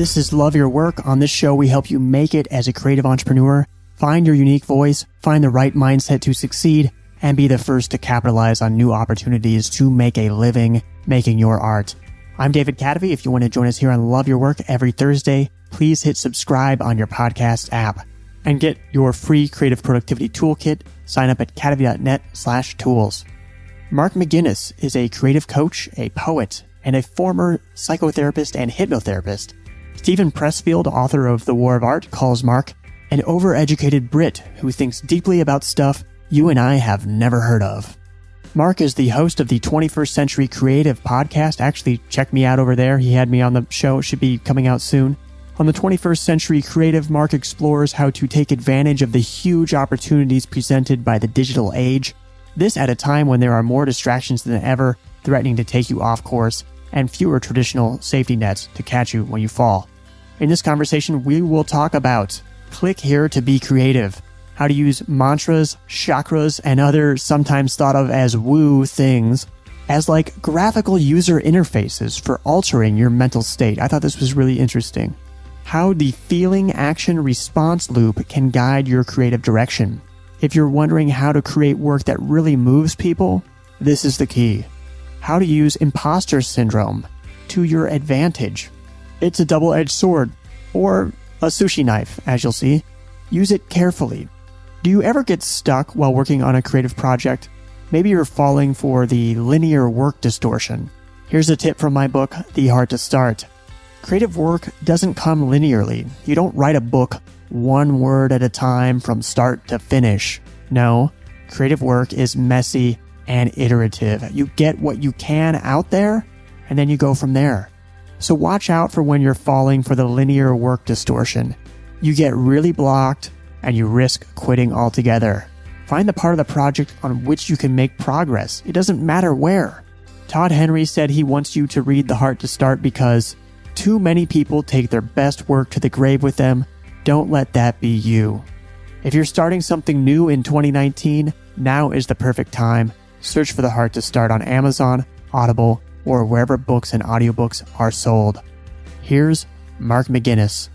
This is Love Your Work. On this show, we help you make it as a creative entrepreneur, find your unique voice, find the right mindset to succeed, and be the first to capitalize on new opportunities to make a living making your art. I'm David Cadavy. If you want to join us here on Love Your Work every Thursday, please hit subscribe on your podcast app and get your free creative productivity toolkit. Sign up at cadavy.net/tools. Mark McGinnis is a creative coach, a poet, and a former psychotherapist and hypnotherapist. Stephen Pressfield, author of The War of Art, calls Mark an overeducated Brit who thinks deeply about stuff you and I have never heard of. Mark is the host of the 21st Century Creative podcast. Actually, check me out over there. He had me on the show. It should be coming out soon. On the 21st Century Creative, Mark explores how to take advantage of the huge opportunities presented by the digital age. This at a time when there are more distractions than ever, threatening to take you off course, and fewer traditional safety nets to catch you when you fall. In this conversation, we will talk about click here to be creative, how to use mantras, chakras, and other sometimes thought of as woo things as like graphical user interfaces for altering your mental state. I thought this was really interesting. How the feeling action response loop can guide your creative direction. If you're wondering how to create work that really moves people, this is the key. How to use imposter syndrome to your advantage. It's a double-edged sword, or a sushi knife, as you'll see. Use it carefully. Do you ever get stuck while working on a creative project? Maybe you're falling for the linear work distortion. Here's a tip from my book, The Heart to Start. Creative work doesn't come linearly. You don't write a book one word at a time from start to finish. No, creative work is messy and iterative. You get what you can out there, and then you go from there. So watch out for when you're falling for the linear work distortion. You get really blocked, and you risk quitting altogether. Find the part of the project on which you can make progress. It doesn't matter where. Todd Henry said he wants you to read The Heart to Start because too many people take their best work to the grave with them. Don't let that be you. If you're starting something new in 2019, now is the perfect time. Search for The Heart to Start on Amazon, Audible, or wherever books and audiobooks are sold. Here's Mark McGinnis.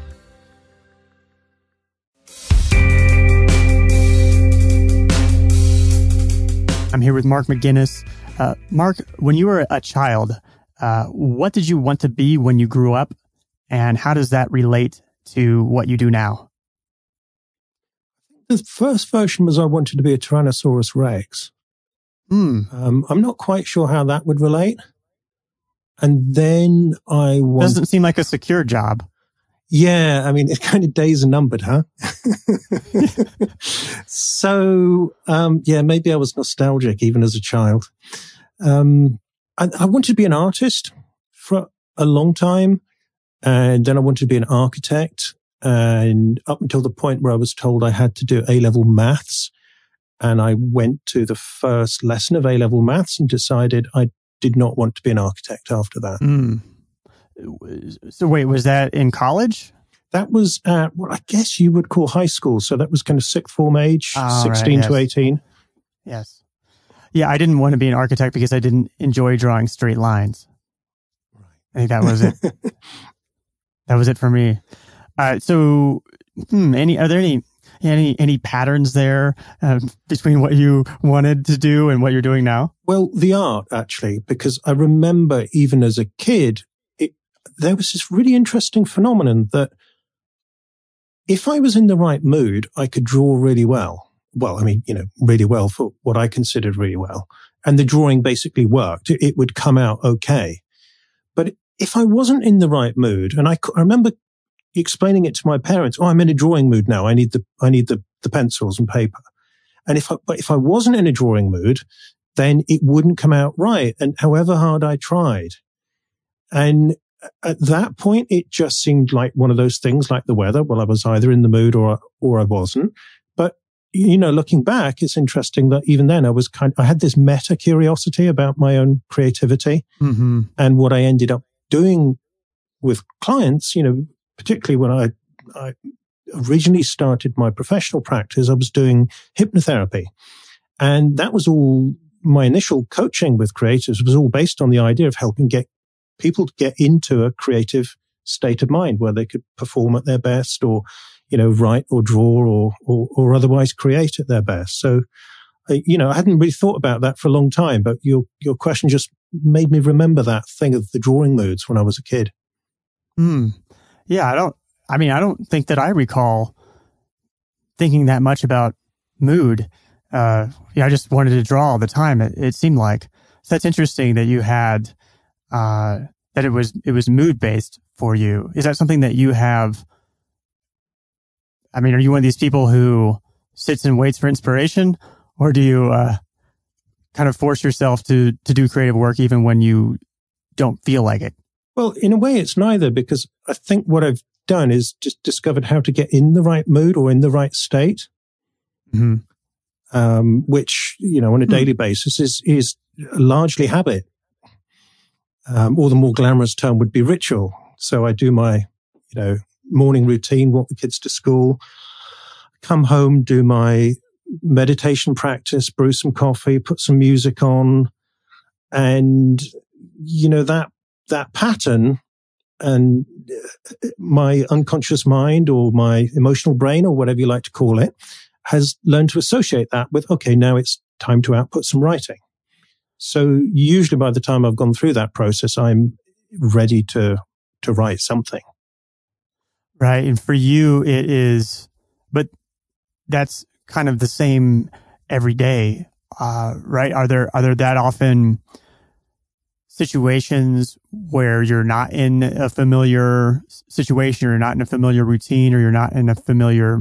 I'm here with Mark McGinnis. Mark, when you were a child, what did you want to be when you grew up, and how does that relate to what you do now? The first version was I wanted to be a Tyrannosaurus Rex. I'm not quite sure how that would relate. And then Doesn't seem like a secure job. Yeah, I mean, it kind of days are numbered, huh? So, maybe I was nostalgic even as a child. I wanted to be an artist for a long time. And then I wanted to be an architect. And up until the point where I was told I had to do A-level maths. And I went to the first lesson of A-level maths and decided I did not want to be an architect after that. So wait, was that in college? That was at what I guess you would call high school. So that was kind of sixth form age, 16 to 18. Yes. Yeah, I didn't want to be an architect because I didn't enjoy drawing straight lines. Right. I think that was it. That was it for me. Are there any patterns there between what you wanted to do and what you're doing now? Well, the art, actually, because I remember even as a kid, there was this really interesting phenomenon that if I was in the right mood, I could draw really well. Well, I mean, really well for what I considered really well. And the drawing basically worked. It would come out okay. But if I wasn't in the right mood, and I remember explaining it to my parents, I'm in a drawing mood now. I need the pencils and paper. And if I wasn't in a drawing mood, then it wouldn't come out right. And however hard I tried. And at that point, it just seemed like one of those things like the weather. Well, I was either in the mood or I wasn't. But, looking back, it's interesting that even then I had this meta curiosity about my own creativity. Mm-hmm. And what I ended up doing with clients, particularly when I originally started my professional practice, I was doing hypnotherapy. And that was all my initial coaching with creatives was all based on the idea of helping get people to get into a creative state of mind where they could perform at their best, or, write or draw or otherwise create at their best. So, I hadn't really thought about that for a long time, but your question just made me remember that thing of the drawing moods when I was a kid. Yeah, I don't think that I recall thinking that much about mood. I just wanted to draw all the time. It seemed like. So that's interesting that you had, that it was mood based for you. Is that something that you have? I mean, are you one of these people who sits and waits for inspiration, or do you kind of force yourself to do creative work even when you don't feel like it? Well, in a way, it's neither, because I think what I've done is just discovered how to get in the right mood or in the right state, which, on a daily basis is largely habit. Or the more glamorous term would be ritual. So I do my, morning routine, walk the kids to school, come home, do my meditation practice, brew some coffee, put some music on, and, that pattern, and my unconscious mind or my emotional brain, or whatever you like to call it, has learned to associate that with, okay, now it's time to output some writing. So usually by the time I've gone through that process, I'm ready to write something. Right. And for you, it is, but that's kind of the same every day, right? Are there that often situations where you're not in a familiar situation, or you're not in a familiar routine, or you're not in a familiar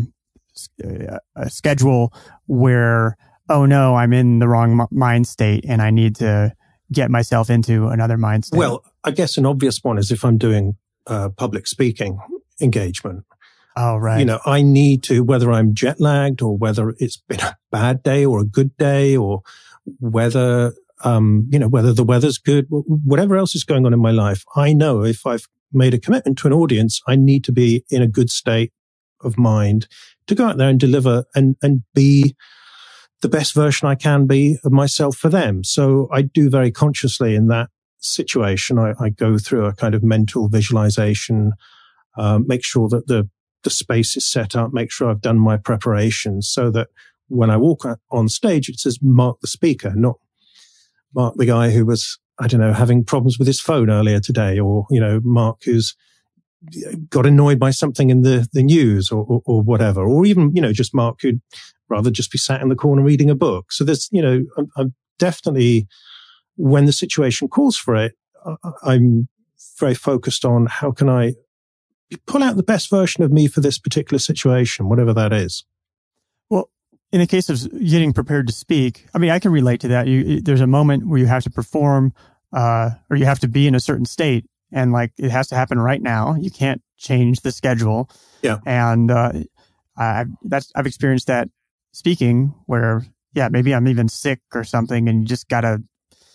schedule where, oh no, I'm in the wrong mind state and I need to get myself into another mind state? Well, I guess an obvious one is if I'm doing public speaking engagement. Oh, right. I need to, whether I'm jet lagged or whether it's been a bad day or a good day, or whether, whether the weather's good, whatever else is going on in my life, I know if I've made a commitment to an audience, I need to be in a good state of mind to go out there and deliver and be the best version I can be of myself for them. So I do very consciously in that situation. I go through a kind of mental visualization, make sure that the space is set up, make sure I've done my preparations so that when I walk on stage, it says Mark the speaker, not Mark the guy who was, I don't know, having problems with his phone earlier today, or, Mark who's got annoyed by something in the news or whatever, or even, just Mark who'd rather just be sat in the corner reading a book. So there's, I'm definitely, when the situation calls for it, I'm very focused on how can I pull out the best version of me for this particular situation, whatever that is. Well, in the case of getting prepared to speak, I mean, I can relate to that. There's a moment where you have to perform, or you have to be in a certain state, and like it has to happen right now. You can't change the schedule. Yeah. And I've experienced that speaking where, maybe I'm even sick or something, and you just gotta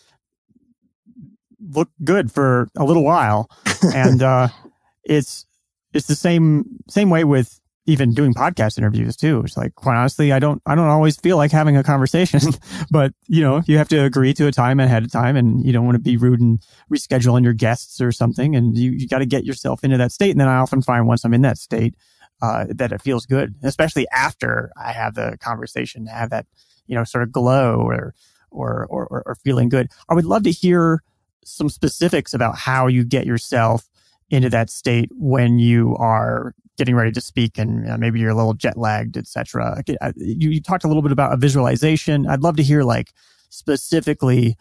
look good for a little while. And it's the same way with even doing podcast interviews too. It's like, quite honestly, I don't always feel like having a conversation, but you have to agree to a time ahead of time, and you don't want to be rude and reschedule on your guests or something. And you got to get yourself into that state. And then I often find once I'm in that state, that it feels good, especially after I have the conversation, to have that, sort of glow or feeling good. I would love to hear some specifics about how you get yourself into that state when you are getting ready to speak, and maybe you're a little jet lagged, etc. You talked a little bit about a visualization. I'd love to hear like specifically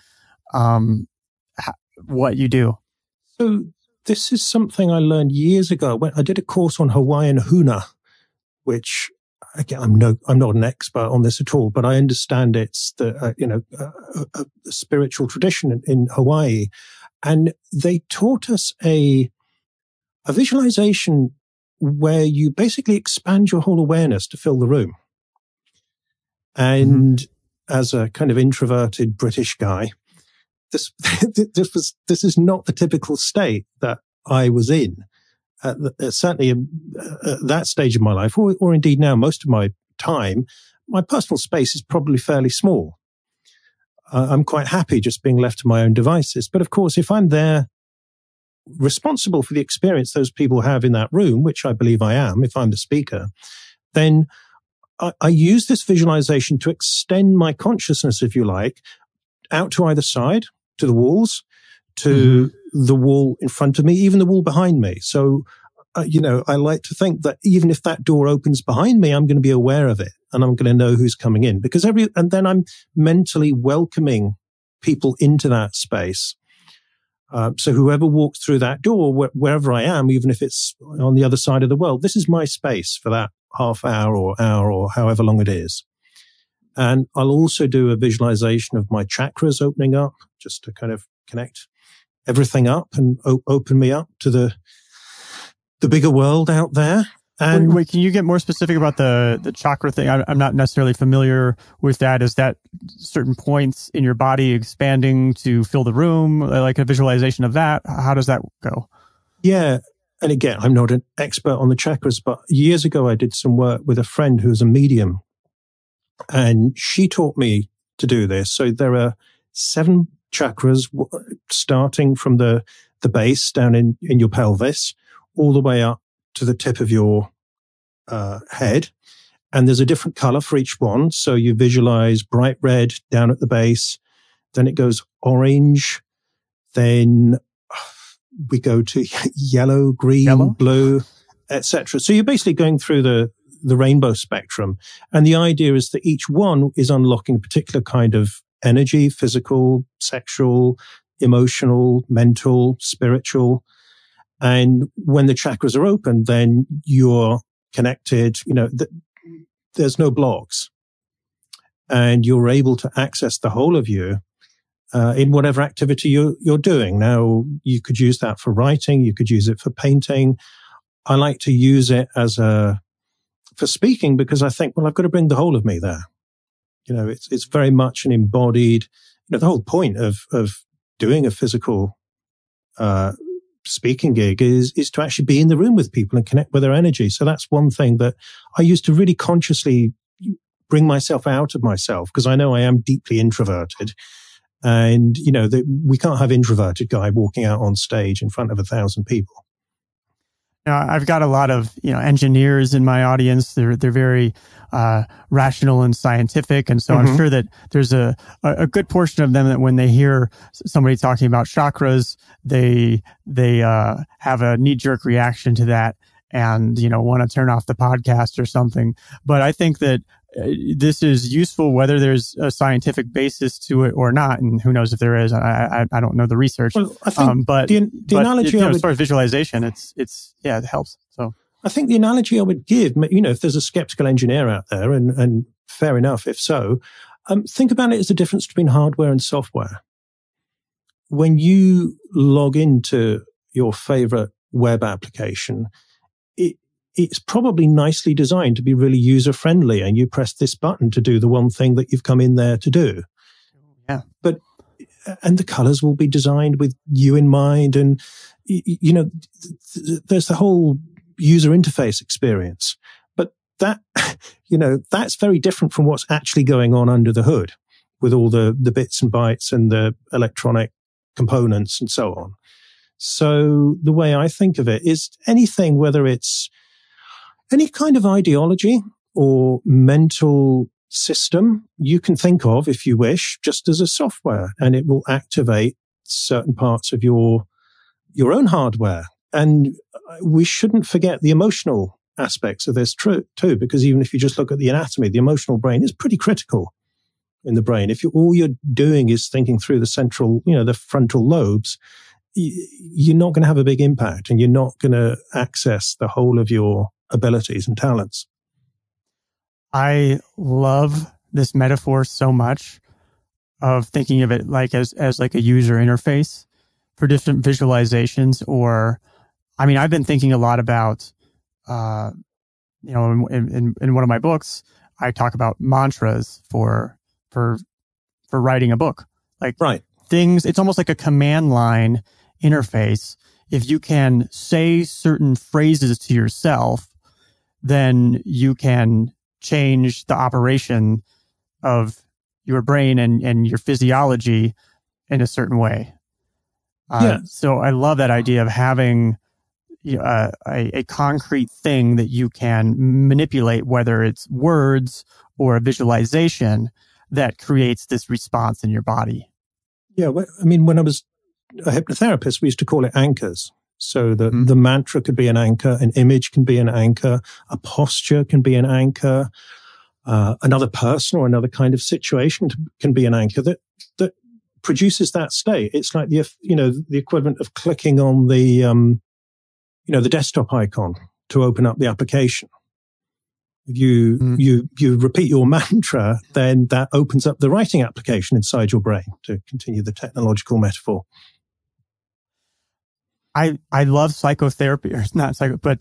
what you do. So this is something I learned years ago when I did a course on Hawaiian huna, which again, I'm not an expert on this at all, but I understand it's a spiritual tradition in Hawaii, and they taught us a visualization where you basically expand your whole awareness to fill the room. And as a kind of introverted British guy, this is not the typical state that I was in. Certainly at that stage of my life, or indeed now, most of my time, my personal space is probably fairly small. I'm quite happy just being left to my own devices. But of course, if I'm there responsible for the experience those people have in that room, which I believe I am if I'm the speaker, then I use this visualization to extend my consciousness, if you like, out to either side, to the walls, to the wall in front of me, even the wall behind me. So, I like to think that even if that door opens behind me, I'm going to be aware of it and I'm going to know who's coming in, because and then I'm mentally welcoming people into that space. So whoever walks through that door, wherever I am, even if it's on the other side of the world, this is my space for that half hour or however long it is. And I'll also do a visualization of my chakras opening up, just to kind of connect everything up and open me up to the bigger world out there. And wait, can you get more specific about the chakra thing? I'm not necessarily familiar with that. Is that certain points in your body expanding to fill the room, like a visualization of that? How does that go? Yeah. And again, I'm not an expert on the chakras, but years ago, I did some work with a friend who's a medium, and she taught me to do this. So there are 7 chakras starting from the base down in your pelvis, all the way up to the tip of your head. And there's a different color for each one. So you visualize bright red down at the base, then it goes orange, then we go to yellow, green, blue, etc. So you're basically going through the rainbow spectrum. And the idea is that each one is unlocking a particular kind of energy, physical, sexual, emotional, mental, spiritual. And when the chakras are open, then you're connected, there's no blocks. And you're able to access the whole of you in whatever activity you're doing. Now, you could use that for writing. You could use it for painting. I like to use it for speaking, because I think, well, I've got to bring the whole of me there. It's very much an embodied, the whole point of doing a physical speaking gig is to actually be in the room with people and connect with their energy. So that's one thing that I used to really consciously bring myself out of myself, because I know I am deeply introverted. And, we can't have introverted guy walking out on stage in front of 1,000 people. Now, I've got a lot of, engineers in my audience. They're very rational and scientific. And so I'm sure that there's a good portion of them that when they hear somebody talking about chakras, they have a knee-jerk reaction to that and, want to turn off the podcast or something. But I think that this is useful whether there's a scientific basis to it or not. And who knows if there is. I don't know the research. Well, I think but the analogy as far as visualization, it helps. So I think the analogy I would give, if there's a skeptical engineer out there, and fair enough if so, think about it as the difference between hardware and software. When you log into your favorite web application, it's probably nicely designed to be really user-friendly, and you press this button to do the one thing that you've come in there to do. Yeah. And the colors will be designed with you in mind, and, there's the whole user interface experience. But that, that's very different from what's actually going on under the hood with all the bits and bytes and the electronic components and so on. So the way I think of it is anything, whether it's any kind of ideology or mental system, you can think of, if you wish, just as a software, and it will activate certain parts of your own hardware. And we shouldn't forget the emotional aspects of this too, because even if you just look at the anatomy, the emotional brain is pretty critical in the brain. If all you're doing is thinking through the central, the frontal lobes, you're not going to have a big impact, and you're not going to access the whole of your abilities and talents. I love this metaphor so much of thinking of it like as like a user interface for different visualizations. Or, I've been thinking a lot about, in one of my books, I talk about mantras for writing a book. Like right. Things, it's almost like a command line interface. If you can say certain phrases to yourself, then you can change the operation of your brain and your physiology in a certain way. So I love that idea of having a concrete thing that you can manipulate, whether it's words or a visualization that creates this response in your body. Yeah. I mean, when I was a hypnotherapist, we used to call it anchors. So the mantra could be an anchor, an image can be an anchor, a posture can be an anchor, another person or another kind of situation can be an anchor that produces that state. It's like the equivalent of clicking on the desktop icon to open up the application. If you repeat your mantra, then that opens up the writing application inside your brain, to continue the technological metaphor. I love psychotherapy, or not psycho, but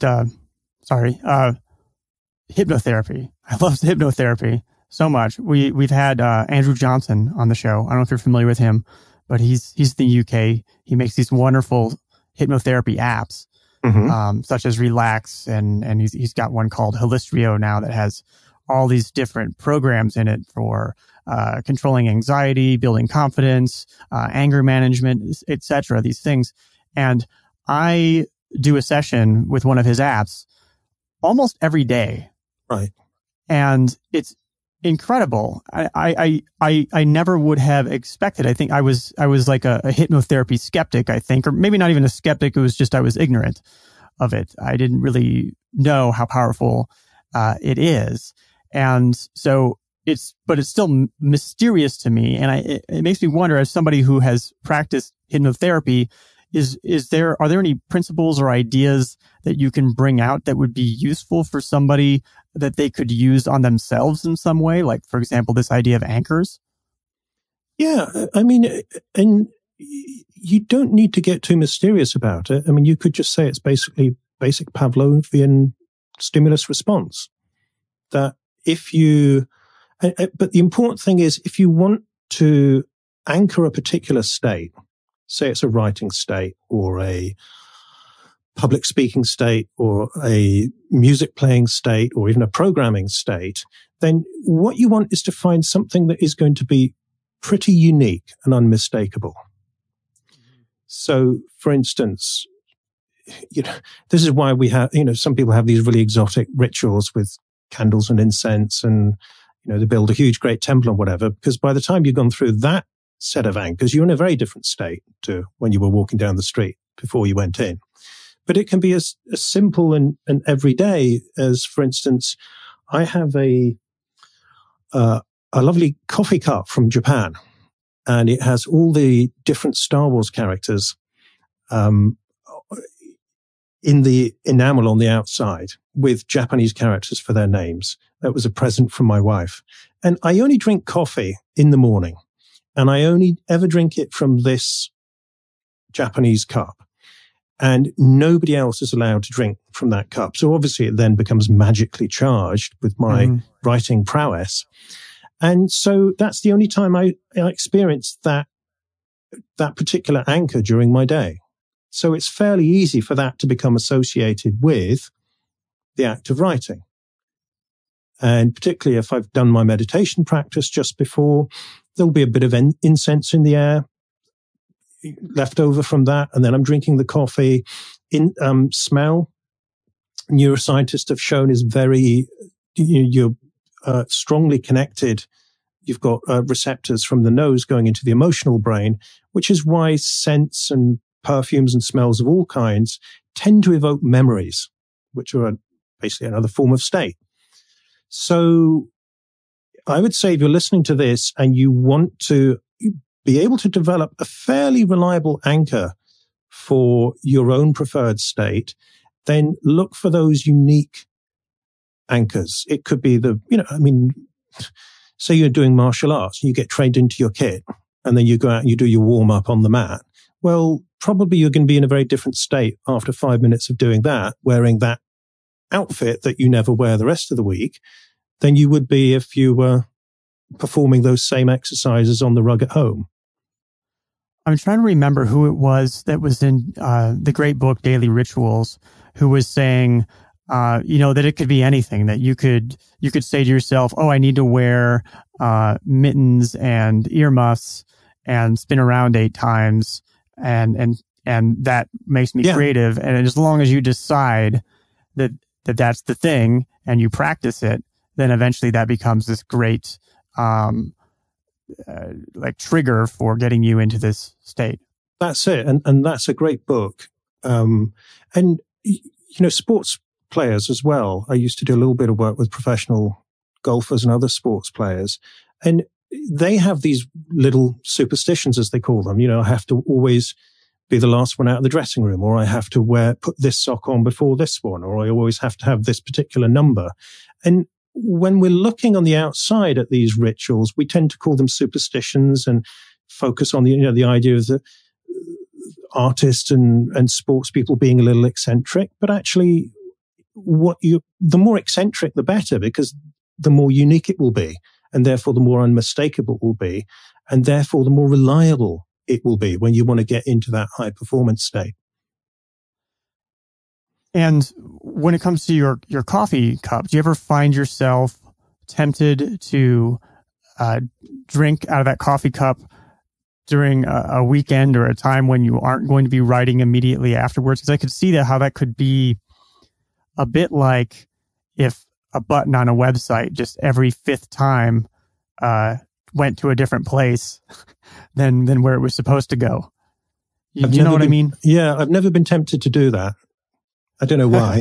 hypnotherapy. I love hypnotherapy so much. We've had Andrew Johnson on the show. I don't know if you're familiar with him, but he's in the UK. He makes these wonderful hypnotherapy apps, such as Relax, and he's got one called Holistrio now that has all these different programs in it for controlling anxiety, building confidence, anger management, etc. These things. And I do a session with one of his apps almost every day. Right. And it's incredible. I never would have expected. I think I was like a hypnotherapy skeptic, I think, or maybe not even a skeptic. It was just I was ignorant of it. I didn't really know how powerful it is. And so it's still mysterious to me. And it makes me wonder, as somebody who has practiced hypnotherapy, are there any principles or ideas that you can bring out that would be useful for somebody that they could use on themselves in some way? Like, for example, this idea of anchors? Yeah. I mean, and you don't need to get too mysterious about it. I mean, you could just say it's basically basic Pavlovian stimulus response. That but the important thing is, if you want to anchor a particular state, say it's a writing state or a public speaking state or a music playing state or even a programming state, then what you want is to find something that is going to be pretty unique and unmistakable. So, for instance, this is why we have, some people have these really exotic rituals with candles and incense, and, they build a huge, great temple or whatever, because by the time you've gone through that set of anchors, you're in a very different state to when you were walking down the street before you went in. But it can be as simple and everyday as, for instance, I have a lovely coffee cup from Japan, and it has all the different Star Wars characters in the enamel on the outside with Japanese characters for their names. That was a present from my wife. And I only drink coffee in the morning, and I only ever drink it from this Japanese cup. And nobody else is allowed to drink from that cup. So obviously it then becomes magically charged with my writing prowess. And so that's the only time I experienced that particular anchor during my day. So it's fairly easy for that to become associated with the act of writing. And particularly if I've done my meditation practice just before, there'll be a bit of incense in the air left over from that. And then I'm drinking the coffee. Smell, neuroscientists have shown, is very, you're strongly connected. You've got receptors from the nose going into the emotional brain, which is why scents and perfumes and smells of all kinds tend to evoke memories, which are basically another form of state. So I would say, if you're listening to this and you want to be able to develop a fairly reliable anchor for your own preferred state, then look for those unique anchors. It could be say you're doing martial arts, you get trained into your kit, and then you go out and you do your warm up on the mat. Well, probably you're going to be in a very different state after 5 minutes of doing that, wearing that outfit that you never wear the rest of the week, than you would be if you were performing those same exercises on the rug at home. I'm trying to remember who it was that was in the great book, Daily Rituals, who was saying, that it could be anything, that you could say to yourself, oh, I need to wear mittens and earmuffs and spin around 8 times and that makes me creative. And as long as you decide that that's the thing and you practice it, then eventually that becomes this great like trigger for getting you into this state. That's it. And that's a great book. And, sports players as well. I used to do a little bit of work with professional golfers and other sports players. And they have these little superstitions, as they call them. I have to always be the last one out of the dressing room, or I have to put this sock on before this one, or I always have to have this particular number. And when we're looking on the outside at these rituals, we tend to call them superstitions and focus on the idea of the artists and sports people being a little eccentric. But actually, the more eccentric, the better, because the more unique it will be, and therefore the more unmistakable it will be, and therefore the more reliable it will be when you want to get into that high performance state. And when it comes to your coffee cup, do you ever find yourself tempted to drink out of that coffee cup during a weekend or a time when you aren't going to be writing immediately afterwards? Because I could see how that could be a bit like if a button on a website just every fifth time went to a different place than where it was supposed to go. You know what I mean? Yeah, I've never been tempted to do that. I don't know why.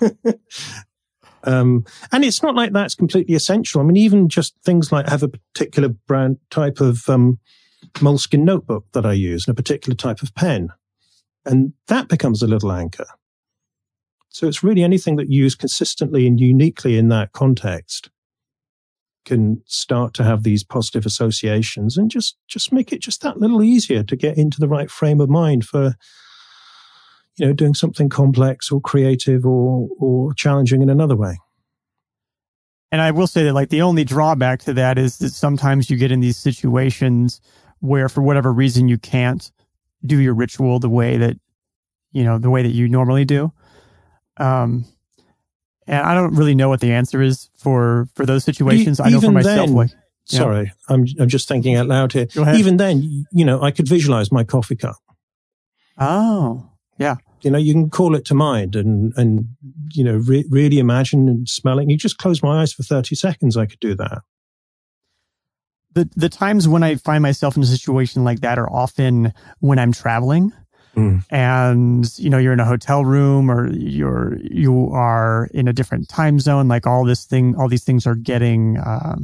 And it's not like that's completely essential. I mean, even just things like I have a particular brand type of Moleskine notebook that I use and a particular type of pen. And that becomes a little anchor. So it's really anything that you use consistently and uniquely in that context can start to have these positive associations and just make it just that little easier to get into the right frame of mind for doing something complex or creative or challenging in another way. And I will say that the only drawback to that is that sometimes you get in these situations where for whatever reason you can't do your ritual the way that you normally do. And I don't really know what the answer is for those situations. I know for myself, sorry, I'm just thinking out loud here. Go ahead. Even then, I could visualize my coffee cup. Oh, yeah. You can call it to mind and really imagine and smell it. You just close my eyes for 30 seconds. I could do that. The times when I find myself in a situation like that are often when I'm traveling. And, you're in a hotel room or you are in a different time zone. All these things are getting,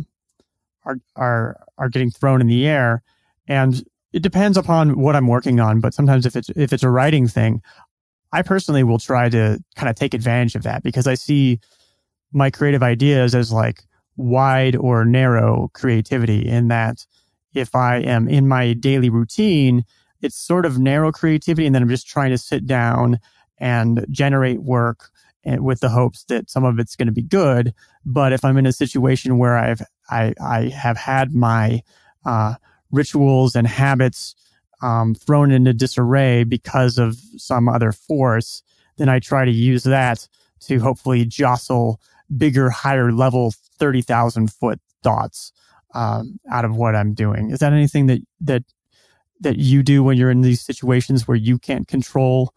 are getting thrown in the air. And it depends upon what I'm working on. But sometimes if it's a writing thing, I personally will try to kind of take advantage of that because I see my creative ideas as wide or narrow creativity, in that if I am in my daily routine, it's sort of narrow creativity, and then I'm just trying to sit down and generate work with the hopes that some of it's going to be good. But if I'm in a situation where I have had my rituals and habits thrown into disarray because of some other force, then I try to use that to hopefully jostle bigger, higher level 30,000 foot thoughts out of what I'm doing. Is that anything that you do when you're in these situations where you can't control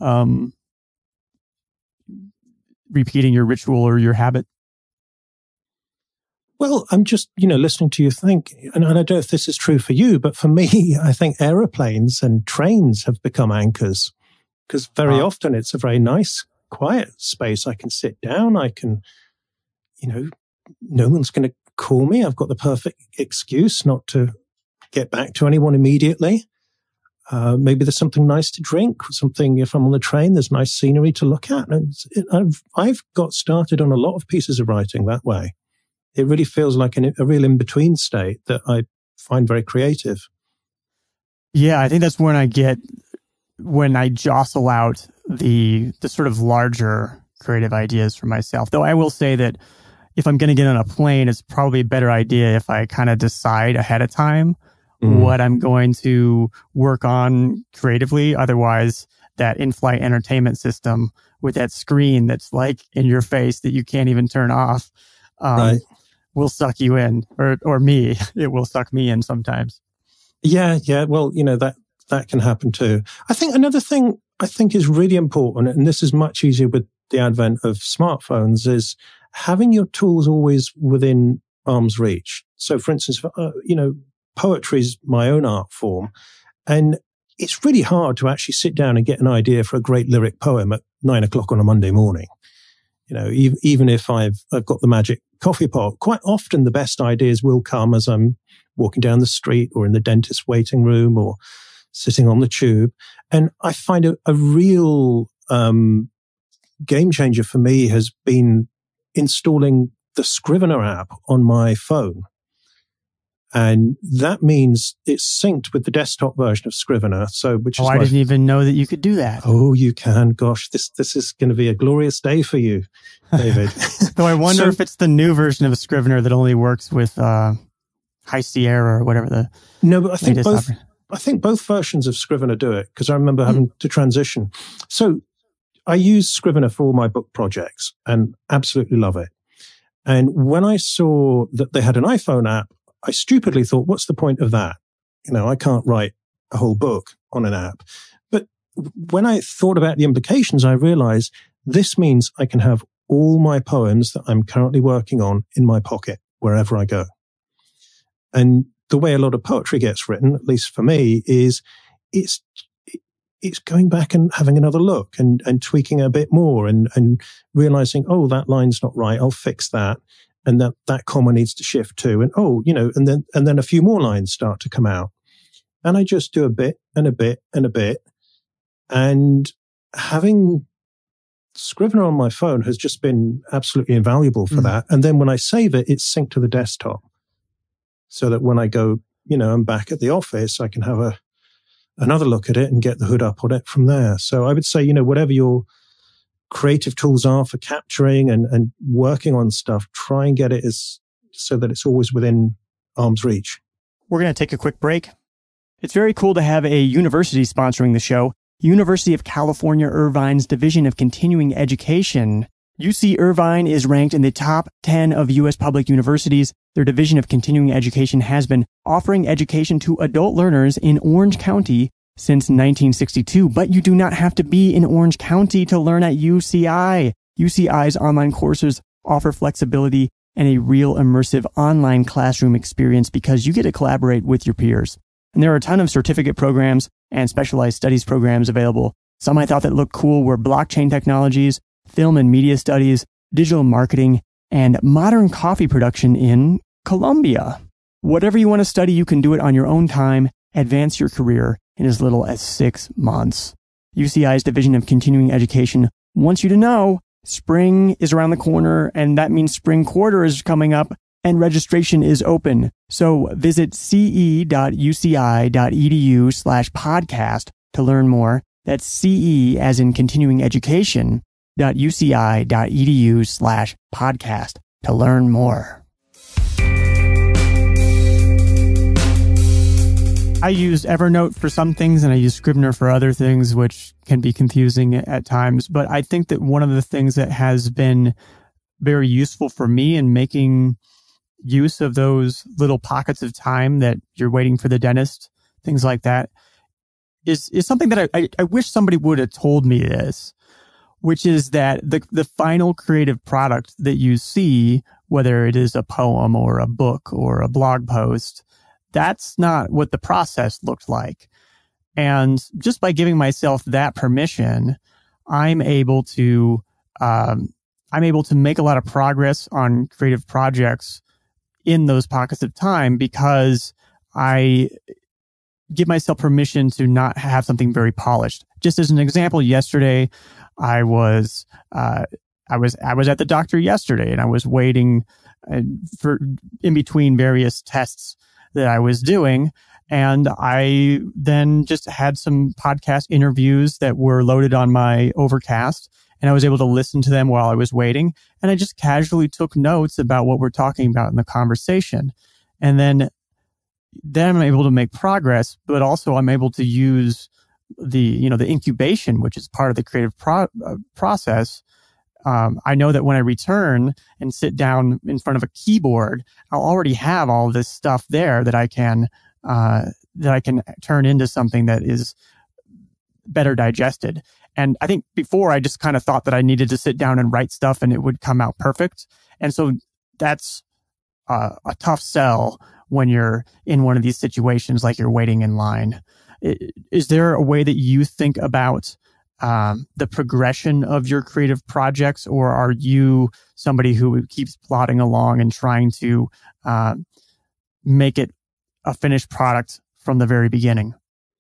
repeating your ritual or your habit? Well, I'm just, listening to you think, and I don't know if this is true for you, but for me, I think aeroplanes and trains have become anchors because very often it's a very nice, quiet space. I can sit down. I can, no one's going to call me. I've got the perfect excuse not to get back to anyone immediately. Maybe there's something nice to drink, if I'm on the train, there's nice scenery to look at. And I've got started on a lot of pieces of writing that way. It really feels like a real in-between state that I find very creative. Yeah, I think that's when I jostle out the sort of larger creative ideas for myself. Though I will say that if I'm going to get on a plane, it's probably a better idea if I kind of decide ahead of time what I'm going to work on creatively. Otherwise, that in-flight entertainment system with that screen that's in your face that you can't even turn off will suck you in, or me. It will suck me in sometimes. Yeah. Well, that can happen too. I think another thing I think is really important, and this is much easier with the advent of smartphones, is having your tools always within arm's reach. So, for instance, poetry is my own art form, and it's really hard to actually sit down and get an idea for a great lyric poem at 9 o'clock on a Monday morning. Even if I've got the magic coffee pot, quite often the best ideas will come as I'm walking down the street or in the dentist's waiting room or sitting on the tube. And I find a real game changer for me has been installing the Scrivener app on my phone. And that means it's synced with the desktop version of Scrivener. I didn't even know that you could do that. Oh, you can. Gosh, this is going to be a glorious day for you, David. Though I wonder if it's the new version of Scrivener that only works with High Sierra or whatever No, but I think both versions of Scrivener do it, because I remember having to transition. So I use Scrivener for all my book projects and absolutely love it. And when I saw that they had an iPhone app, I stupidly thought, what's the point of that? I can't write a whole book on an app. But when I thought about the implications, I realized this means I can have all my poems that I'm currently working on in my pocket wherever I go. And the way a lot of poetry gets written, at least for me, is it's going back and having another look and tweaking a bit more and realizing, oh, that line's not right. I'll fix that. And that comma needs to shift too. And and then a few more lines start to come out. And I just do a bit and a bit and a bit. And having Scrivener on my phone has just been absolutely invaluable for that. And then when I save it, it's synced to the desktop. So that when I go, I'm back at the office, I can have another look at it and get the hood up on it from there. So I would say, whatever your creative tools are for capturing and working on stuff, try and get it so that it's always within arm's reach. We're going to take a quick break. It's very cool to have a university sponsoring the show. University of California, Irvine's Division of Continuing Education. UC Irvine is ranked in the top 10 of U.S. public universities. Their Division of Continuing Education has been offering education to adult learners in Orange County since 1962, but you do not have to be in Orange County to learn at UCI. UCI's online courses offer flexibility and a real immersive online classroom experience because you get to collaborate with your peers. And there are a ton of certificate programs and specialized studies programs available. Some I thought that looked cool were blockchain technologies, film and media studies, digital marketing, and modern coffee production in Colombia. Whatever you want to study, you can do it on your own time, advance your career in as little as 6 months. UCI's Division of Continuing Education wants you to know spring is around the corner, and that means spring quarter is coming up, and registration is open. So visit ce.uci.edu/podcast to learn more. That's CE as in continuing education, .uci.edu/podcast to learn more. I use Evernote for some things and I use Scrivener for other things, which can be confusing at times. But I think that one of the things that has been very useful for me in making use of those little pockets of time that you're waiting for the dentist, things like that, is something that I wish somebody would have told me this, which is that the final creative product that you see, whether it is a poem or a book or a blog post, that's not what the process looked like. And just by giving myself that permission, I'm able to make a lot of progress on creative projects in those pockets of time because I give myself permission to not have something very polished. Just as an example, yesterday I was at the doctor yesterday and I was waiting for in between various tests that I was doing. And I then just had some podcast interviews that were loaded on my Overcast, and I was able to listen to them while I was waiting. And I just casually took notes about what we're talking about in the conversation. And then I'm able to make progress, but also I'm able to use the incubation, which is part of the creative process. I know that when I return and sit down in front of a keyboard, I'll already have all this stuff there that I can that I can turn into something that is better digested. And I think before I just kind of thought that I needed to sit down and write stuff and it would come out perfect. And so that's a tough sell when you're in one of these situations, like you're waiting in line. Is there a way that you think about the progression of your creative projects, or are you somebody who keeps plodding along and trying to make it a finished product from the very beginning?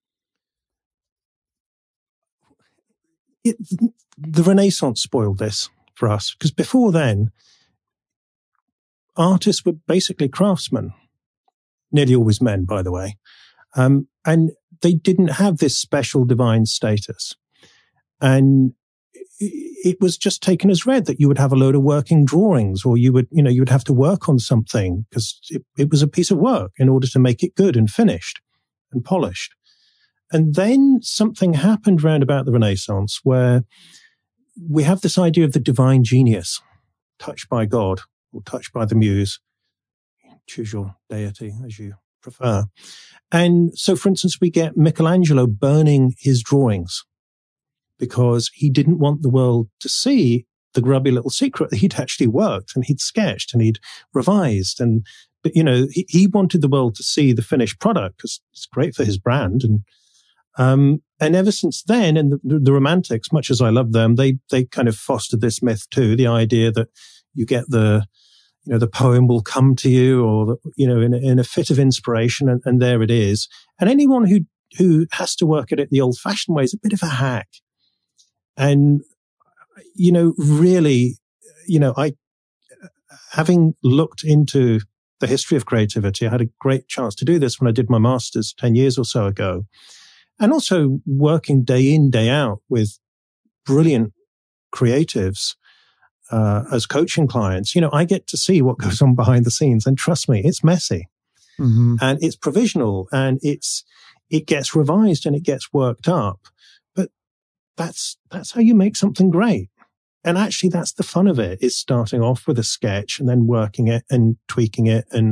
The Renaissance spoiled this for us, because before then, artists were basically craftsmen, nearly always men, by the way, and they didn't have this special divine status. And it was just taken as read that you would have a load of working drawings, or you would have to work on something because it was a piece of work in order to make it good and finished and polished. And then something happened round about the Renaissance where we have this idea of the divine genius, touched by God or touched by the muse. Choose your deity as you prefer. And so, for instance, we get Michelangelo burning his drawings because he didn't want the world to see the grubby little secret that he'd actually worked and he'd sketched and he'd revised. But he wanted the world to see the finished product because it's great for his brand. And ever since then, and the Romantics, much as I love them, they kind of fostered this myth too, the idea that you get the poem will come to you, or, in a fit of inspiration, and there it is. And anyone who has to work at it the old fashioned way is a bit of a hack. And, really, I, having looked into the history of creativity, I had a great chance to do this when I did my master's 10 years or so ago. And also working day in, day out with brilliant creatives as coaching clients. I get to see what goes on behind the scenes. And trust me, it's messy. Mm-hmm. And it's provisional, and it gets revised and it gets worked up. But that's how you make something great. And actually, that's the fun of it, is starting off with a sketch and then working it and tweaking it. And,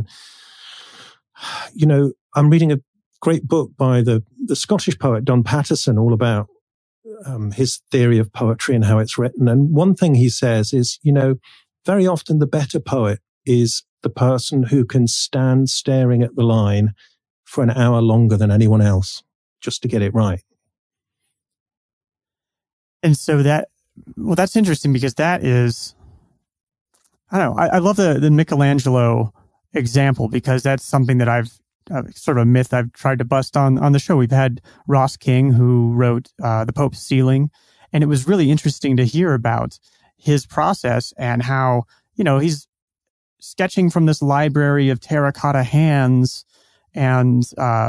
I'm reading a great book by the Scottish poet Don Patterson, all about his theory of poetry and how it's written. And one thing he says is, very often the better poet is the person who can stand staring at the line for an hour longer than anyone else just to get it right. And so that's interesting, because that is, I don't know, I love the Michelangelo example, because that's something that I've sort of a myth I've tried to bust on the show. We've had Ross King, who wrote The Pope's Ceiling, and it was really interesting to hear about his process and how, he's sketching from this library of terracotta hands and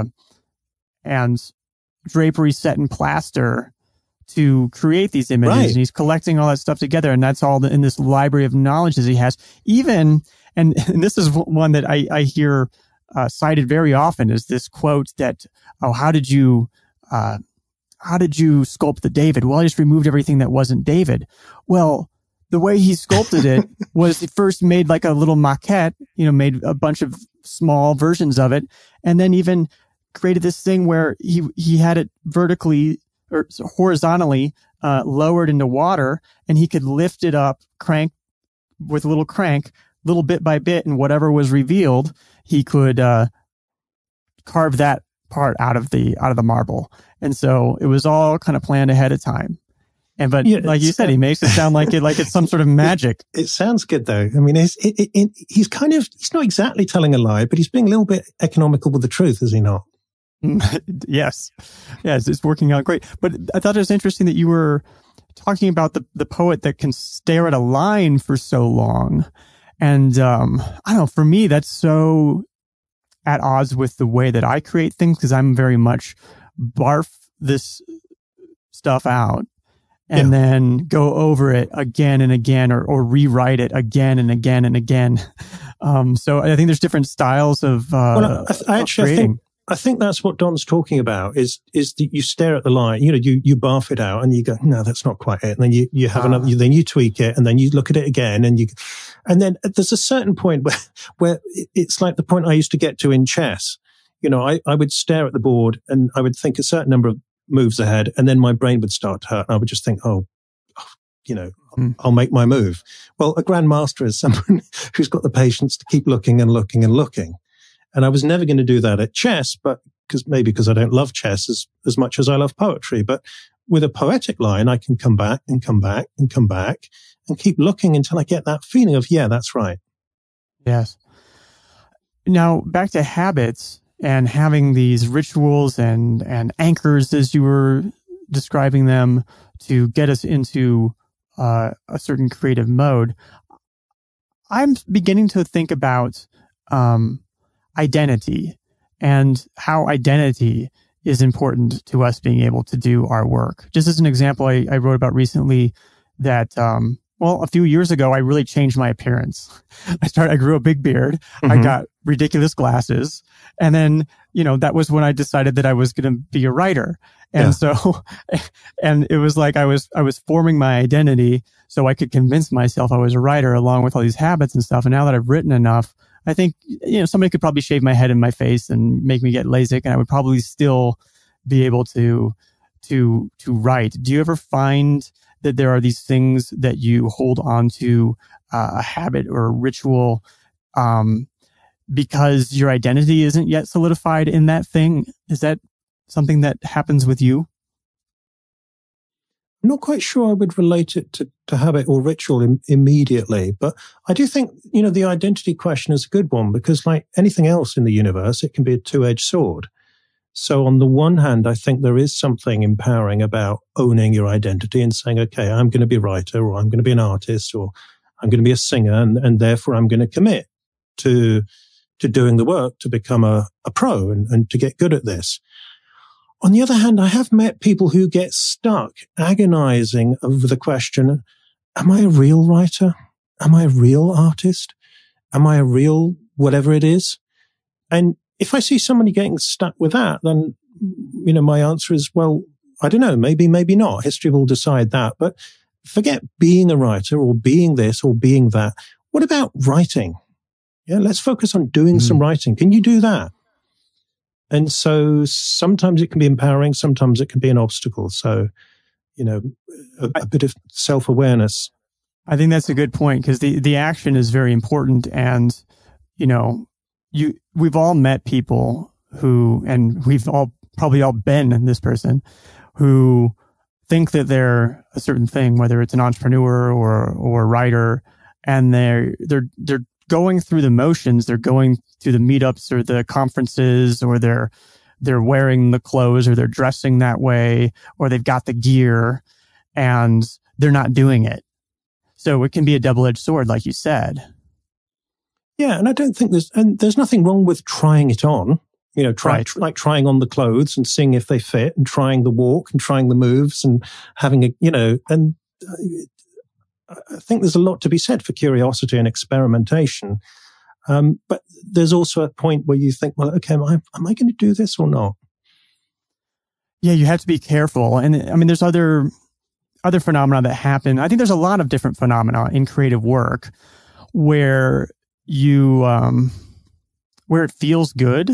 drapery set in plaster to create these images. Right. And he's collecting all that stuff together, and that's all in this library of knowledge that he has. And this is one that I hear cited very often, is this quote that, how did you sculpt the David? Well, I just removed everything that wasn't David. Well, the way he sculpted it was he first made like a little maquette, made a bunch of small versions of it, and then even created this thing where he had it vertically or horizontally lowered into water, and he could lift it up, crank with a little crank, little bit by bit, and whatever was revealed, he could carve that part out of the marble. And so it was all kind of planned ahead of time. But like you said, he makes it sound like it's some sort of magic. It sounds good though. I mean, he's not exactly telling a lie, but he's being a little bit economical with the truth, is he not? Yes, it's working out great. But I thought it was interesting that you were talking about the poet that can stare at a line for so long. And I don't know, for me, that's so at odds with the way that I create things, because I'm very much barf this stuff out and then go over it again and again, or rewrite it again and again and again. So I think there's different styles of creating. I think that's what Don's talking about, is that you stare at the line, you barf it out and you go, no, that's not quite it. And then you have another, then you tweak it, and then you look at it again, and then there's a certain point where it's like the point I used to get to in chess. I would stare at the board and I would think a certain number of moves ahead, and then my brain would start to hurt. And I would just think, I'll make my move. Well, a grandmaster is someone who's got the patience to keep looking and looking and looking. And I was never going to do that at chess, but because I don't love chess as much as I love poetry. But with a poetic line, I can come back and come back and come back and keep looking until I get that feeling of, yeah, that's right. Yes. Now, back to habits and having these rituals and anchors, as you were describing them, to get us into a certain creative mode. I'm beginning to think about identity and how identity is important to us being able to do our work. Just as an example, I wrote about recently that, a few years ago, I really changed my appearance. I grew a big beard. Mm-hmm. I got ridiculous glasses. And then, that was when I decided that I was going to be a writer. And so, and it was like I was forming my identity so I could convince myself I was a writer along with all these habits and stuff. And now that I've written enough, I think, somebody could probably shave my head and my face and make me get LASIK, and I would probably still be able to write. Do you ever find that there are these things that you hold on to, a habit or a ritual, because your identity isn't yet solidified in that thing? Is that something that happens with you? I'm not quite sure I would relate it to habit or ritual immediately, but I do think, the identity question is a good one, because like anything else in the universe, it can be a two-edged sword. So on the one hand, I think there is something empowering about owning your identity and saying, okay, I'm going to be a writer, or I'm going to be an artist, or I'm going to be a singer, and therefore I'm going to commit to doing the work to become a pro and to get good at this. On the other hand, I have met people who get stuck agonizing over the question, am I a real writer? Am I a real artist? Am I a real whatever it is? And if I see somebody getting stuck with that, then, my answer is, well, I don't know, maybe not. History will decide that. But forget being a writer or being this or being that. What about writing? Yeah, let's focus on doing some writing. Can you do that? And so sometimes it can be empowering, sometimes it can be an obstacle. So, a bit of self-awareness. I think that's a good point, because the action is very important. And, we've all met people who, and we've probably all been this person, who think that they're a certain thing, whether it's an entrepreneur or a writer, and they're going through the motions. They're going to the meetups or the conferences, or they're wearing the clothes, or they're dressing that way, or they've got the gear, and they're not doing it. So it can be a double-edged sword, like you said. Yeah, and I don't think there's nothing wrong with trying it on. Like trying on the clothes and seeing if they fit, and trying the walk and trying the moves and having and I think there's a lot to be said for curiosity and experimentation. But there's also a point where you think, well, okay, am I going to do this or not? Yeah, you have to be careful. And I mean, there's other phenomena that happen. I think there's a lot of different phenomena in creative work where where it feels good,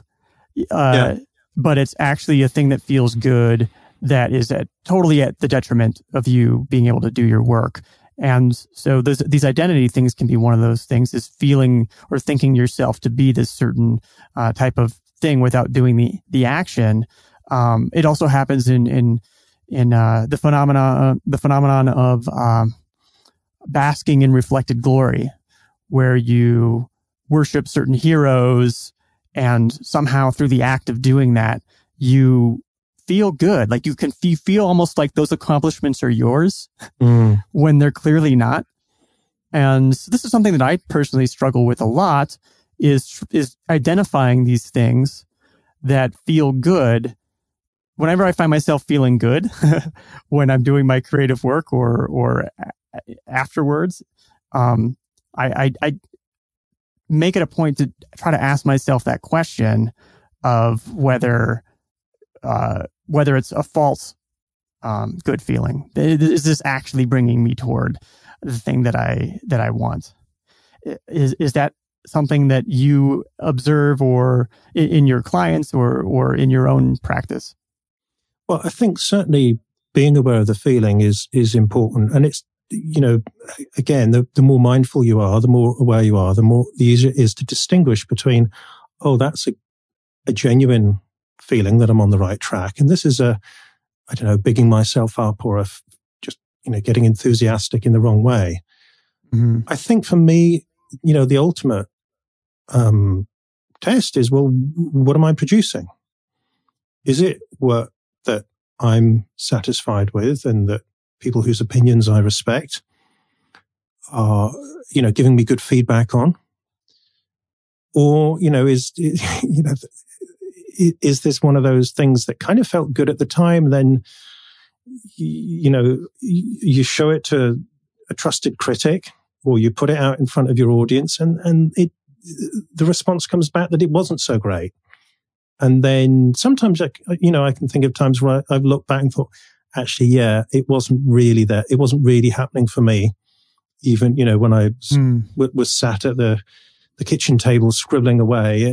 but it's actually a thing that feels good that is totally at the detriment of you being able to do your work. And so these identity things can be one of those things, is feeling or thinking yourself to be this certain type of thing without doing the action. It also happens in the phenomenon of basking in reflected glory, where you worship certain heroes, and somehow through the act of doing that, you feel good. Like you feel almost like those accomplishments are yours when they're clearly not. And this is something that I personally struggle with a lot, is identifying these things that feel good. Whenever I find myself feeling good when I'm doing my creative work or afterwards, I make it a point to try to ask myself that question of whether it's a false good feeling. Is this actually bringing me toward the thing that I want? Is that something that you observe or in your clients or in your own practice? Well, I think certainly being aware of the feeling is important. And it's, again, the more mindful you are, the more aware you are, the easier it is to distinguish between, oh, that's a genuine feeling that I'm on the right track. And this is bigging myself up or just, getting enthusiastic in the wrong way. Mm-hmm. I think for me, the ultimate test is, well, what am I producing? Is it work that I'm satisfied with and that people whose opinions I respect are, giving me good feedback on? Or, is this one of those things that kind of felt good at the time, then, you show it to a trusted critic or you put it out in front of your audience and the response comes back that it wasn't so great. And then sometimes, I can think of times where I've looked back and thought, actually, yeah, it wasn't really that. It wasn't really happening for me. Even, when I was sat at the kitchen table scribbling away.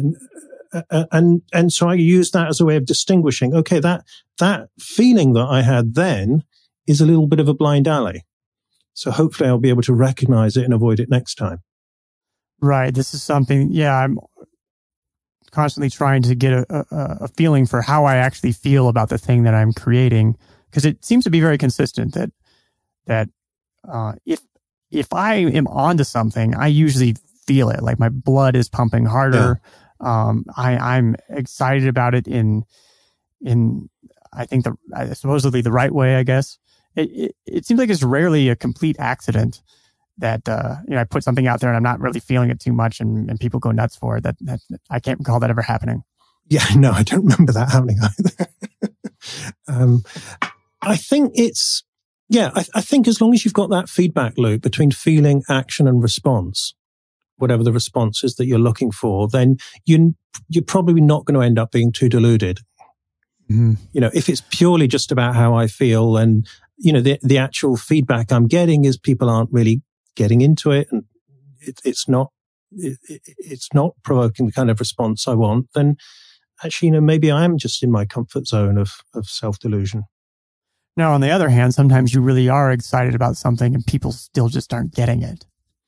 And so I used that as a way of distinguishing, okay, that feeling that I had then is a little bit of a blind alley. So hopefully I'll be able to recognize it and avoid it next time. Right. This is something, I'm constantly trying to get a feeling for how I actually feel about the thing that I'm creating, because it seems to be very consistent that if I am onto something, I usually feel it. Like my blood is pumping harder. Yeah. I'm excited about it in I think supposedly the right way, I guess. It seems like it's rarely a complete accident that I put something out there and I'm not really feeling it too much and people go nuts for it. That I can't recall that ever happening. Yeah, no, I don't remember that happening either. I think I think as long as you've got that feedback loop between feeling, action, and response, whatever the response is that you're looking for, then you're probably not going to end up being too deluded. Mm-hmm. If it's purely just about how I feel and, the actual feedback I'm getting is people aren't really getting into it and it's not provoking the kind of response I want, then actually, maybe I am just in my comfort zone of self-delusion. Now, on the other hand, sometimes you really are excited about something and people still just aren't getting it.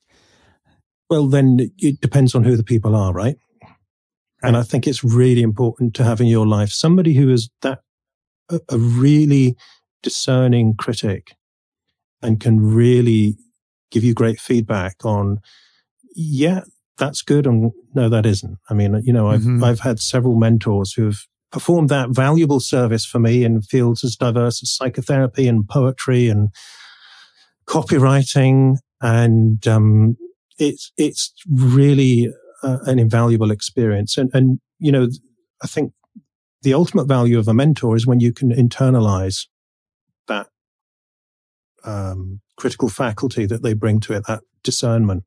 Well, then it depends on who the people are, right? And I think it's really important to have in your life somebody who is a really discerning critic and can really give you great feedback on, yeah, that's good, and no, that isn't. I mean, I've had several mentors who have performed that valuable service for me in fields as diverse as psychotherapy and poetry and copywriting, and it's really an invaluable experience. And I think the ultimate value of a mentor is when you can internalize that critical faculty that they bring to it, that discernment.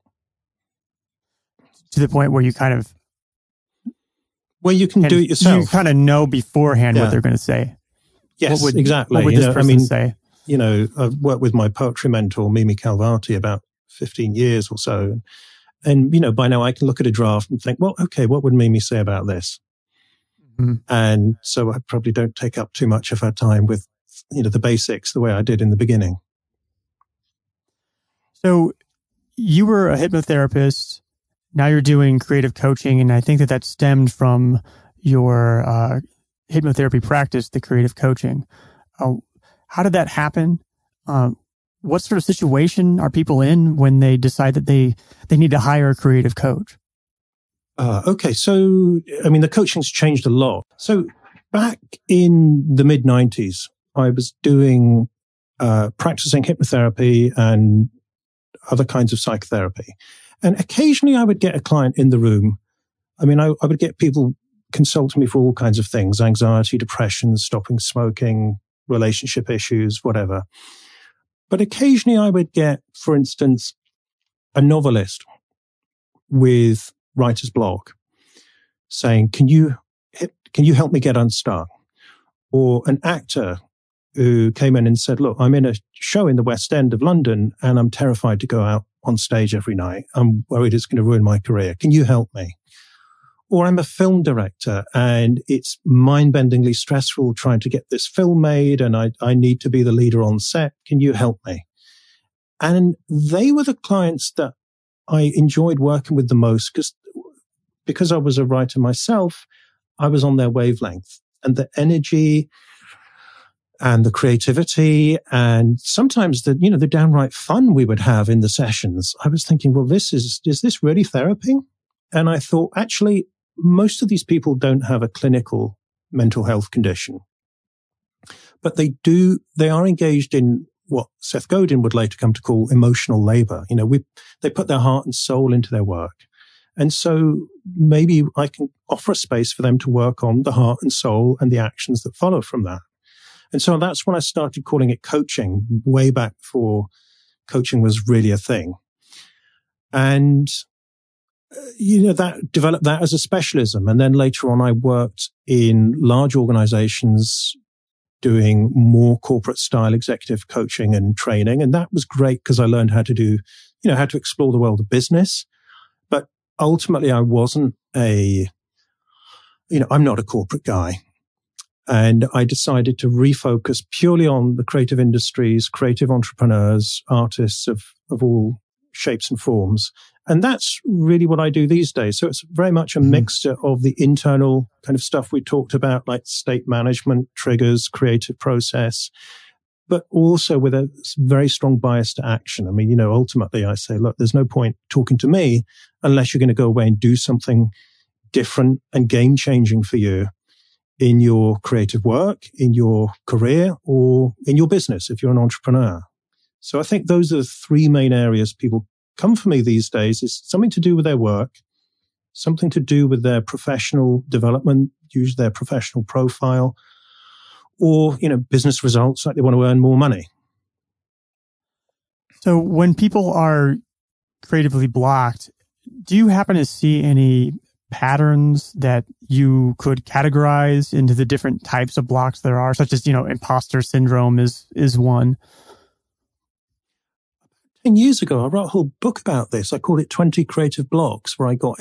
To the point where you kind of... Where you can do it yourself. You kind of know beforehand what they're going to say. Yes, exactly. What would this person say? I've worked with my poetry mentor, Mimi Calvati, about 15 years or so. And, by now I can look at a draft and think, well, okay, what would Mimi say about this? Mm-hmm. And so I probably don't take up too much of her time with, the basics the way I did in the beginning. So you were a hypnotherapist. Now you're doing creative coaching. And I think that stemmed from your hypnotherapy practice, the creative coaching. How did that happen? What sort of situation are people in when they decide that they need to hire a creative coach? Okay. So, the coaching's changed a lot. So back in the mid-90s, I was doing, practicing hypnotherapy and other kinds of psychotherapy. And occasionally I would get a client in the room. I would get people consulting me for all kinds of things, anxiety, depression, stopping smoking, relationship issues, whatever. But occasionally I would get, for instance, a novelist with writer's block saying, can you help me get unstuck? Or an actor who came in and said, look, I'm in a show in the West End of London and I'm terrified to go out on stage every night. I'm worried it's going to ruin my career. Can you help me? Or I'm a film director and it's mind-bendingly stressful trying to get this film made and I need to be the leader on set. Can you help me? And they were the clients that I enjoyed working with the most because I was a writer myself, I was on their wavelength, and the energy and the creativity and sometimes the downright fun we would have in the sessions. I was thinking, well, is this really therapy? And I thought, actually, most of these people don't have a clinical mental health condition, but they are engaged in what Seth Godin would later come to call emotional labor. They put their heart and soul into their work. And so maybe I can offer a space for them to work on the heart and soul and the actions that follow from that. And so that's when I started calling it coaching, way back before coaching was really a thing. And, that developed that as a specialism. And then later on, I worked in large organizations doing more corporate style executive coaching and training. And that was great because I learned how to how to explore the world of business. But ultimately, I wasn't I'm not a corporate guy. And I decided to refocus purely on the creative industries, creative entrepreneurs, artists of all shapes and forms. And that's really what I do these days. So it's very much a mixture of the internal kind of stuff we talked about, like state management, triggers, creative process, but also with a very strong bias to action. I mean, ultimately I say, look, there's no point talking to me unless you're going to go away and do something different and game-changing for you in your creative work, in your career, or in your business if you're an entrepreneur. So I think those are the three main areas people come for me these days. Is something to do with their work, something to do with their professional development, use their professional profile, or, business results, like they want to earn more money. So when people are creatively blocked, do you happen to see any patterns that you could categorize into the different types of blocks there are, such as, imposter syndrome is one? 10 years ago, I wrote a whole book about this. I called it 20 Creative Blocks, where I got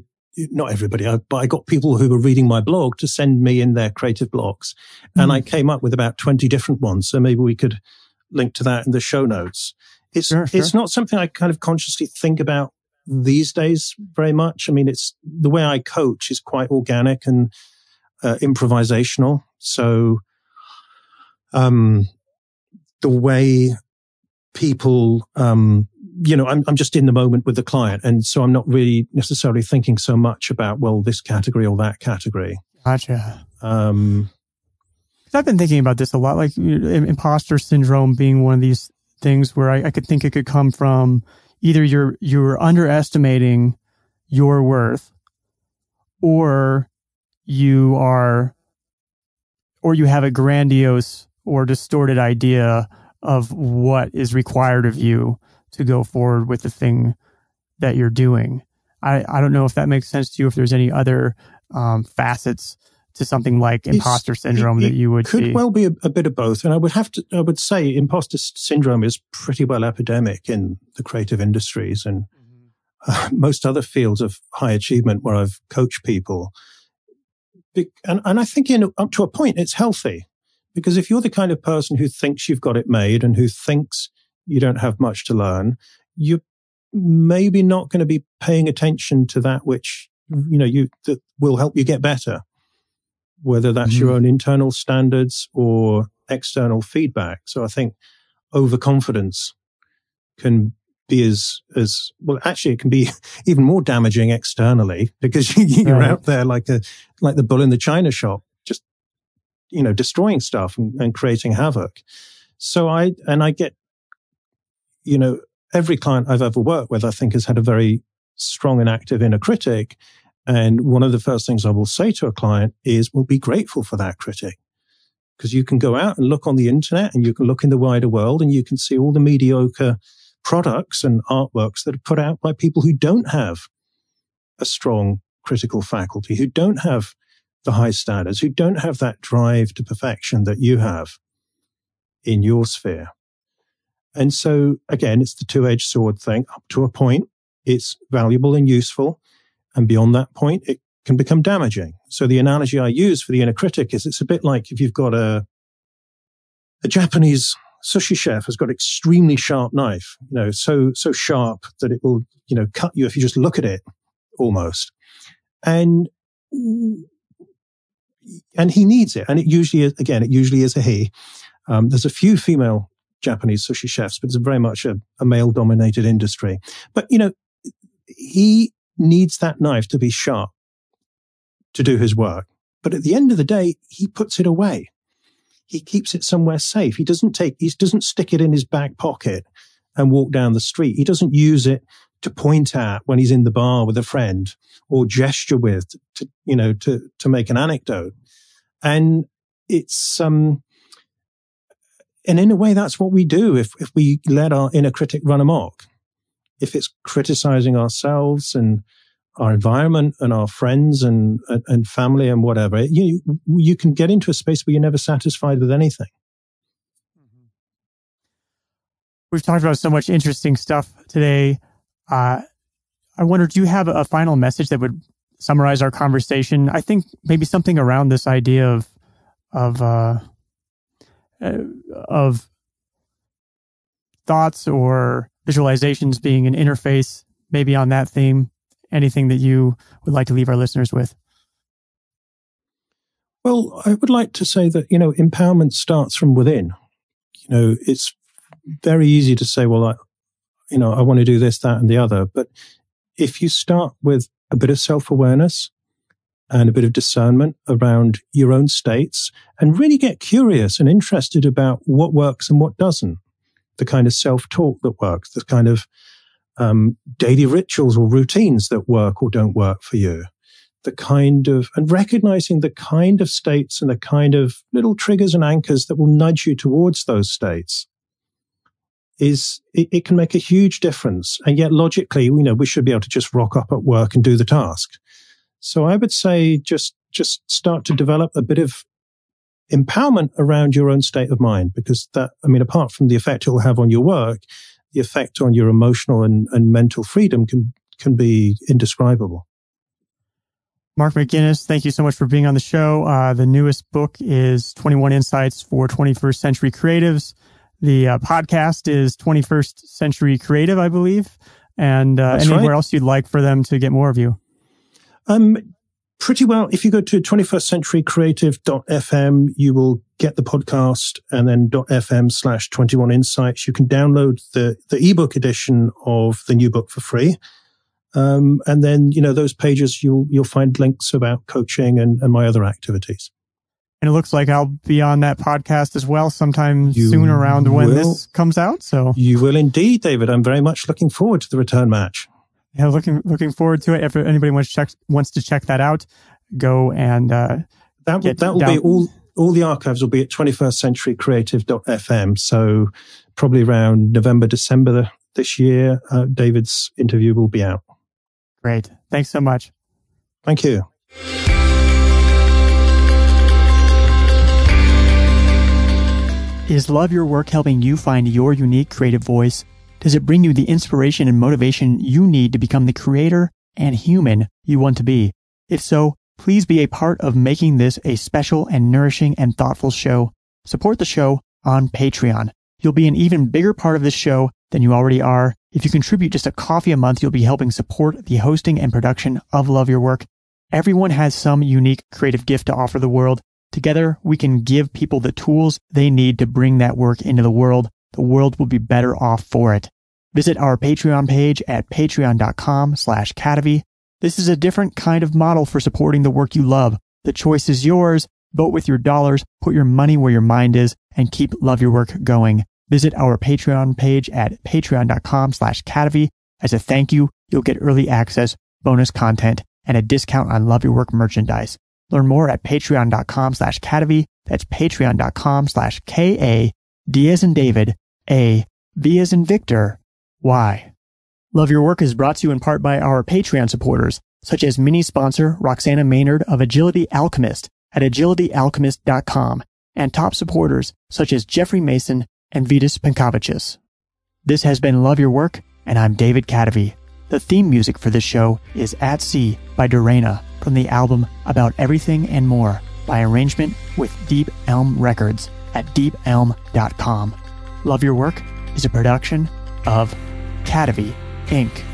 but I got people who were reading my blog to send me in their creative blocks. And I came up with about 20 different ones. So maybe we could link to that in the show notes. It's not something I kind of consciously think about these days very much. I mean, it's the way I coach is quite organic and improvisational. So the way people, I'm just in the moment with the client. And so I'm not really necessarily thinking so much about, well, this category or that category. Gotcha. I've been thinking about this a lot, like imposter syndrome being one of these things where I could think it could come from either you're underestimating your worth, or you have a grandiose or distorted idea of what is required of you to go forward with the thing that you're doing. I don't know if that makes sense to you, if there's any other facets to something like imposter syndrome that you would see. It could well be a bit of both. And I would say imposter syndrome is pretty well epidemic in the creative industries and most other fields of high achievement where I've coached people. And I think up to a point, it's healthy. Because if you're the kind of person who thinks you've got it made and who thinks you don't have much to learn, you're maybe not going to be paying attention to that which, that will help you get better. Whether that's your own internal standards or external feedback. So I think overconfidence can be as well, actually it can be even more damaging externally because you're out there like the bull in the china shop, just, destroying stuff and creating havoc. So I get, every client I've ever worked with, I think has had a very strong and active inner critic. And one of the first things I will say to a client is, well, be grateful for that critic. Because you can go out and look on the internet and you can look in the wider world and you can see all the mediocre products and artworks that are put out by people who don't have a strong critical faculty, who don't have the high standards, who don't have that drive to perfection that you have in your sphere. And so, again, it's the two-edged sword thing. Up to a point, it's valuable and useful. And beyond that point, it can become damaging. So the analogy I use for the inner critic is it's a bit like if you've got a Japanese sushi chef has got an extremely sharp knife, so sharp that it will, cut you if you just look at it almost. And he needs it. And it usually is a he. There's a few female Japanese sushi chefs, but it's very much a male-dominated industry. But, he needs that knife to be sharp to do his work. But at the end of the day, he puts it away. He keeps it somewhere safe. He doesn't stick it in his back pocket and walk down the street. He doesn't use it to point at when he's in the bar with a friend or gesture with to make an anecdote. And it's, and in a way, that's what we do if we let our inner critic run amok. If it's criticizing ourselves and our environment and our friends and family and whatever, you can get into a space where you're never satisfied with anything. We've talked about so much interesting stuff today. I wonder, do you have a final message that would summarize our conversation? I think maybe something around this idea of thoughts or visualizations being an interface, maybe on that theme. Anything that you would like to leave our listeners with? Well, I would like to say that, empowerment starts from within. It's very easy to say, well, I want to do this, that, and the other. But if you start with a bit of self-awareness and a bit of discernment around your own states and really get curious and interested about what works and what doesn't, the kind of self-talk that works, the kind of daily rituals or routines that work or don't work for you, and recognizing the kind of states and the kind of little triggers and anchors that will nudge you towards those states it can make a huge difference. And yet logically, we should be able to just rock up at work and do the task. So I would say just start to develop a bit of empowerment around your own state of mind, because apart from the effect it will have on your work, the effect on your emotional and mental freedom can be indescribable. Mark McGinnis, thank you so much for being on the show. The newest book is 21 Insights for 21st Century Creatives. The podcast is 21st Century Creative, I believe. And anywhere else you'd like for them to get more of you? Pretty well. If you go to 21stcenturycreative.fm, you will get the podcast, and then .fm/21 Insights. You can download the ebook edition of the new book for free. And then, those pages, you'll find links about coaching and my other activities. And it looks like I'll be on that podcast as well sometime soon around when this comes out. So you will indeed, David. I'm very much looking forward to the return match. Yeah, looking forward to it. If anybody wants to check that out, go and that will be all the archives will be at 21stcenturycreative.fm. So probably around November, December this year, David's interview will be out. Great. Thanks so much. Thank you. Is Love Your Work helping you find your unique creative voice? Does it bring you the inspiration and motivation you need to become the creator and human you want to be? If so, please be a part of making this a special and nourishing and thoughtful show. Support the show on Patreon. You'll be an even bigger part of this show than you already are. If you contribute just a coffee a month, you'll be helping support the hosting and production of Love Your Work. Everyone has some unique creative gift to offer the world. Together, we can give people the tools they need to bring that work into the world. The world will be better off for it. Visit our Patreon page at patreon.com/Cadavy. This is a different kind of model for supporting the work you love. The choice is yours. Vote with your dollars, put your money where your mind is, and keep Love Your Work going. Visit our Patreon page at patreon.com/Cadavy. As a thank you, you'll get early access, bonus content, and a discount on Love Your Work merchandise. Learn more at patreon.com/Cadavy. That's patreon.com/KA, D as in David, A, V as in Victor, Y. Love Your Work is brought to you in part by our Patreon supporters, such as mini sponsor Roxana Maynard of Agility Alchemist at agilityalchemist.com, and top supporters such as Jeffrey Mason and Vitas Pankavicius. This has been Love Your Work, and I'm David Cadavy. The theme music for this show is At Sea by Dorena from the album About Everything and More by arrangement with Deep Elm Records at deepelm.com. Love Your Work is a production of Cadavy, Inc.